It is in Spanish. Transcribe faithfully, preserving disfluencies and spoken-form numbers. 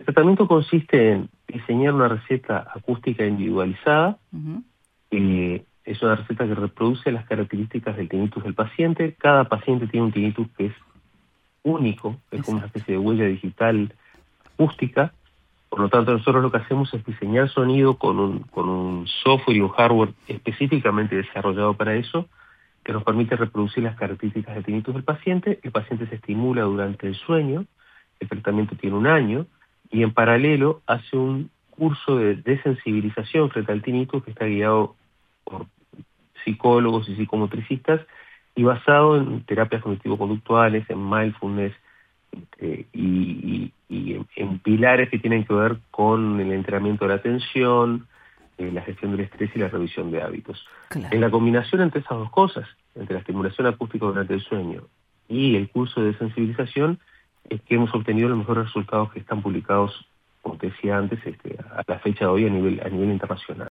tratamiento consiste en diseñar una receta acústica individualizada. Uh-huh. Eh, es una receta que reproduce las características del tinnitus del paciente. Cada paciente tiene un tinnitus que es único, es como una Exacto. especie de huella digital acústica. Por lo tanto, nosotros lo que hacemos es diseñar sonido con un, con un software y un hardware específicamente desarrollado para eso, que nos permite reproducir las características del tinnitus del paciente. El paciente se estimula durante el sueño, el tratamiento tiene un año, y en paralelo hace un curso de desensibilización frente al tinnitus que está guiado por psicólogos y psicomotricistas y basado en terapias cognitivo-conductuales, en mindfulness eh, y, y, y en, en pilares que tienen que ver con el entrenamiento de la atención, eh, la gestión del estrés y la revisión de hábitos. Claro. En la combinación entre esas dos cosas, entre la estimulación acústica durante el sueño y el curso de desensibilización, es que hemos obtenido los mejores resultados que están publicados, como te decía antes, este, a la fecha de hoy a nivel, a nivel internacional.